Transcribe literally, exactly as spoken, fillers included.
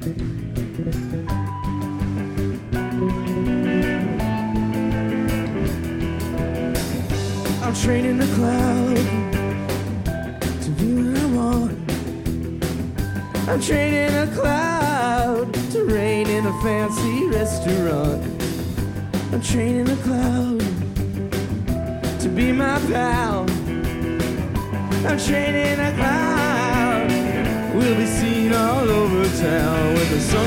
I'm training the cloud to be what I want. I'm training a cloud to reign in a fancy restaurant. I'm training a cloud to be my pal. I'm training a cloud. We'll be seen all over town with the sun